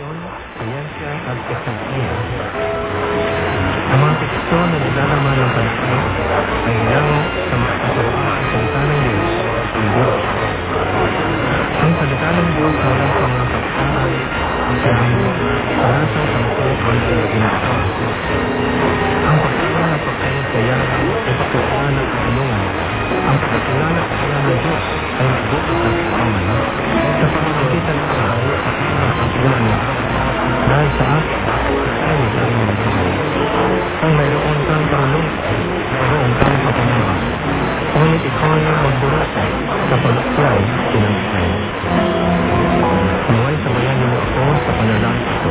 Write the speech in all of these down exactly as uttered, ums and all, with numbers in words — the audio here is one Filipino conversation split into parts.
edukasyon, siyensya at teknolohiya. Ang mga teksto na nilalaman ng panahon ay ilango sa mga kasawa ang salita ng Diyos, ang Diyos. Ang salita ng Diyos mula sa mga kapsahan ang sabihin sarasang sampu ang ginagawa. Ang pagkakala pagkakayang ay pagkakala ng katanungan. Ang pagkakala kaya ng Diyos ay mabuti at kaman. Sa pamamagitan ng sahay at mga pagkakala niya. Dahil sa akin, ay dahil ng Diyos. Ang mayroon kang tanong, mayroon kang katanungan. Ngunit ikaw ay magburusa sa pag-apply kinangkay. Naway sabayan niyo ako sa panalangin ito.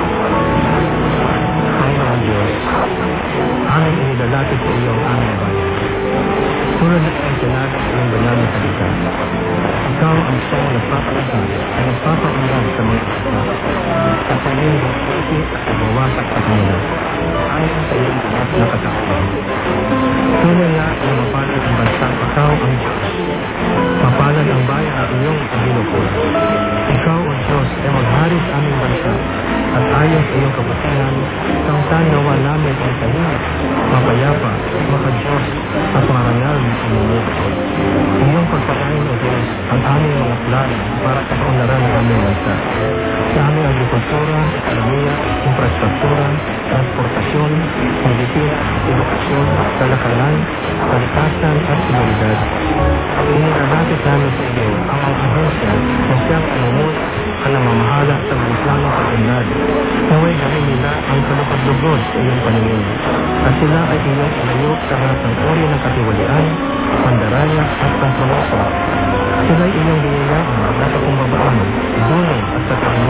Panginoon Diyos, aming inilalapit sa iyo ang aming bayan. Tulad na ang sinada sa iyong banal na salita. Ikaw ang siyang nagpapalakas at nagpapaunlad sa mga isla at sa iyong buti at nabawasak sa kanila. Ayon sa iyong lahat na katakpan. Tunay nga na mapalad ang bansa, ikaw ang Diyos. Mapalad ang bayan at iyong ginukul. Ikaw ang Diyos ay maghari sa aming bansa at ayon sa iyong kabutihan, sangsan nawa namin ang tahimik, mapayapa, makadiyos at marangal na pamumuhay. Iyong pagpakain o Diyos ang aming mga plano para sa kaunlaran ng aming bansa. Sa aming agrikultura, ekonomiya, infrastruktura, transportasyon, medisina, edukasyon, kalakalan, kalikasan at seguridad. Inilalapit namin sa iyo ang mga ahensya na siyang anumot ang namamahala sa mga plano sa unlad. Naway gawin nila ang kalupad-lugod sa iyong paningin. At sila ay iyong ilayok sa lahat ng uri ng katiwalian, pandaraya at kompromiso. Sila ay iyong binigyan ng mga kumbabaan, dunong at sa